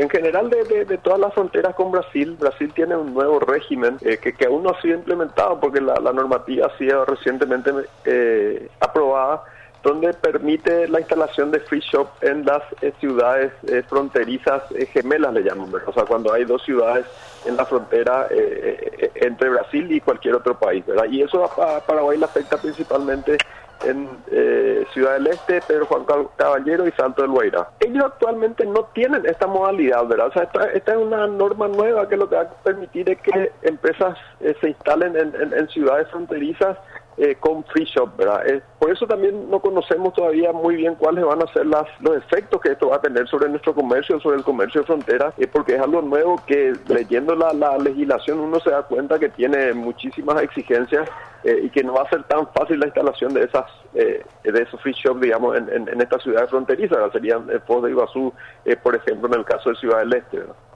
en general de todas las fronteras con Brasil, Brasil tiene un nuevo régimen que aún no ha sido implementado porque la normativa ha sido recientemente aprobada, donde permite la instalación de free shop en las ciudades fronterizas gemelas, le llaman, ¿verdad? O sea, cuando hay dos ciudades en la frontera entre Brasil y cualquier otro país, ¿verdad? Y eso a Paraguay le afecta principalmente en Ciudad del Este, Pedro Juan Caballero y Salto del Guairá. Ellos actualmente no tienen esta modalidad, ¿verdad? O sea, esta es una norma nueva que lo que va a permitir es que empresas se instalen en ciudades fronterizas con free shop, ¿verdad? Por eso también no conocemos todavía muy bien cuáles van a ser los efectos que esto va a tener sobre nuestro comercio, sobre el comercio de frontera, porque es algo nuevo que leyendo la legislación uno se da cuenta que tiene muchísimas exigencias y que no va a ser tan fácil la instalación de esos free shop, digamos, en estas ciudades fronterizas, ¿verdad? Serían Foz de Iguazú, por ejemplo, en el caso de Ciudad del Este, ¿verdad?